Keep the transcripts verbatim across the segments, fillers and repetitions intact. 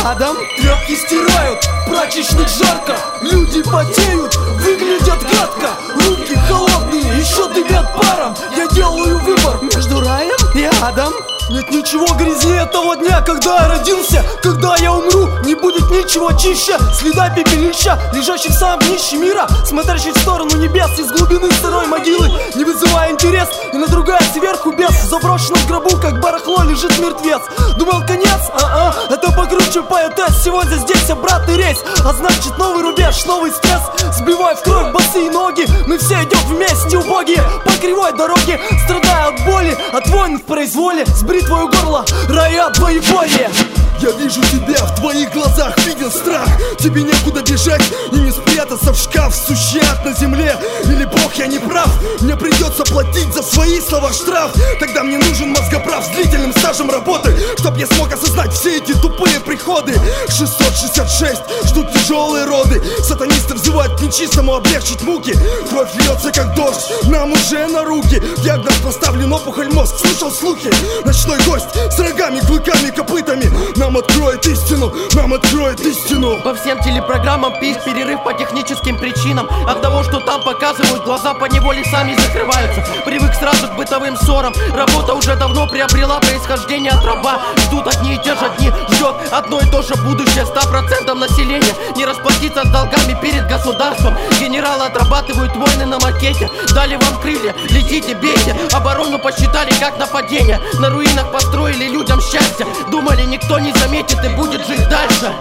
адом. Тряпки стирают, прачечных жарко, люди потеют, выглядят гадко, руки холодные, еще дымят паром. Я делаю выбор между раем и адом. Нет ничего грязнее того дня, когда я родился. Когда я умру, не будет ничего чище следа пепелища, лежащих в самом днище мира, смотрящих в сторону небес из глубины сырой могилы, не вызывая интерес, и надругая сверху без. В заброшенном гробу, как барахло, лежит мертвец. Думал конец? А-а, это покруче поэтесс. Сегодня здесь обратный рейс, а значит новый рубеж, новый стресс. Сбивая в кровь босые ноги, мы все идем вместе, убогие, по кривой дороге, страдая от боли, от войн в произволе. Сбри твое горло, рая двоеборье. Я вижу тебя, в твоих глазах виден страх. Тебе некуда бежать и не спрятаться в шкаф. Сущий ад на земле, или бог, я не прав. Мне придется платить за свои слова штраф. Тогда мне нужен мозгоправ с длительным стажем работы, чтоб я смог осознать все эти тупые приходы. Шестьсот шестьдесят шесть ждут тяжелые роды. Сатанисты взывают к нечистому облегчить муки. Кровь льется как дождь, нам уже на руки. Диагноз поставлен, опухоль мозг, слышал слухи. Ночной гость с рогами, клыками, копытами нам откроет истину, нам откроет истину. По всем телепрограммам пись, перерыв по техническим причинам. От того, что там показывают, глаза поневоле сами закрываются. Привык сразу к бытовым ссорам. Работа уже давно приобрела происхождение от раба. Ждут одни и те же дни, ждет одно и то же будущее ста процентов населения. Не расплатиться с долгами перед государством. Генералы отрабатывают войны на макете. Дали вам крылья, летите, бейте. Оборону посчитали как нападение. На руинах построили людям счастье. Думали, никто не заметит и будет жить дальше.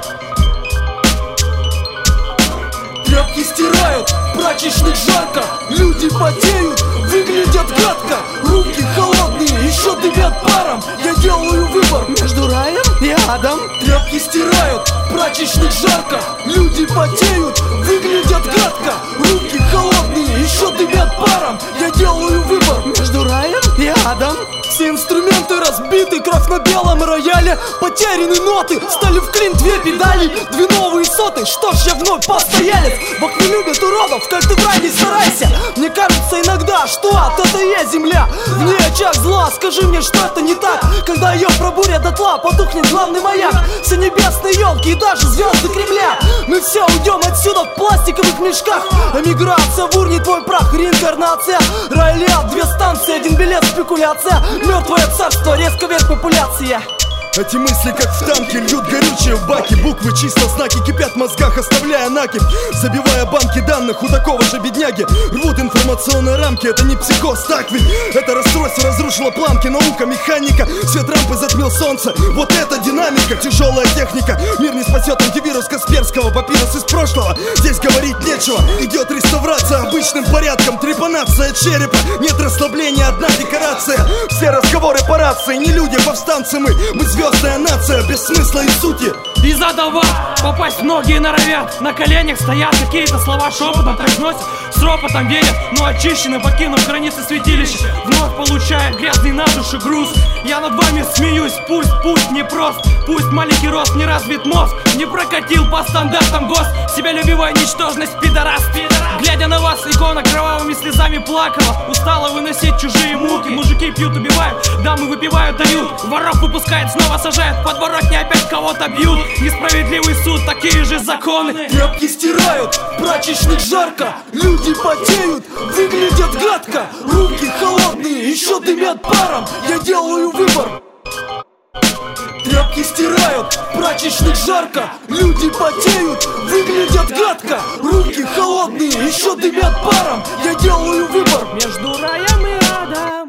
Тряпки стирают, прачечных жарко, люди потеют, выглядят гадко, руки холодные, еще дымят паром. Я делаю выбор между раем и адом. Тряпки стирают, прачечных жарко, люди потеют, выглядят гадко, руки холодные, еще дымят паром. Я делаю выбор между раем и адом. Все инструменты разбиты, кровь на белом рояле, потеряны ноты, стали в клин две педали, две новые соты. Что ж, я вновь постоялец. Бог не любит уродов, как ты в рай не старайся. Мне кажется иногда, что ад — это и есть земля. В ней очаг зла, скажи мне, что это не так. Когда ее пробурят дотла, потухнет главный маяк. Все небесные елки и даже звезды Кремля. Мы все уйдем отсюда в пластиковых мешках. Эмиграция, в урне твой прах, реинкарнация. Рай или ад, две станции, один билет, спекуляция. Мертвое царство, резко вверх популяция. Эти мысли, как в танке, льют горючее в баки. Буквы, числа, знаки кипят в мозгах, оставляя накипь. Забивая банки данных у такого же бедняги. Рвут информационные рамки, это не психоз, так ведь? Это расстройство разрушило планки, наука, механика. Свет рампы затмил солнце, вот это динамика. Тяжелая техника, мир не спасет антивирус Касперского. Папирус из прошлого, здесь говорить нечего. Идет реставрация обычным порядком, трепанация черепа. Нет расслабления, одна декорация. Все разговоры по рации, не люди, повстанцы мы. Мы звездная нация, без смысла и сути. Из адова попасть многие норовят. На коленях стоят, какие-то слова шепотом произносят, с ропотом верят, но очищены, покинув границы святилища, вновь получая грязный на душу груз. Я над вами смеюсь, пусть путь непрост, пусть маленький рост, не развит мозг, не прокатил по стандартам ГОС. Себя любивая ничтожность, пидорас, пидорас. Глядя на вас, икона кровавыми слезами плакала, устала выносить чужие муки. Мужики пьют, убивают, дамы выпивают, дают, воров выпускает, снова сажают, в подворотне опять кого-то бьют. Несправедливый суд, такие же законы. Тряпки стирают, прачечных жарко, люди потеют, выглядят гадко, руки холодные, еще дымят паром. Я делаю выбор. Тряпки стирают, прачечных жарко, люди потеют, выглядят гадко, руки холодные, еще дымят паром. Я делаю выбор между раем и адом.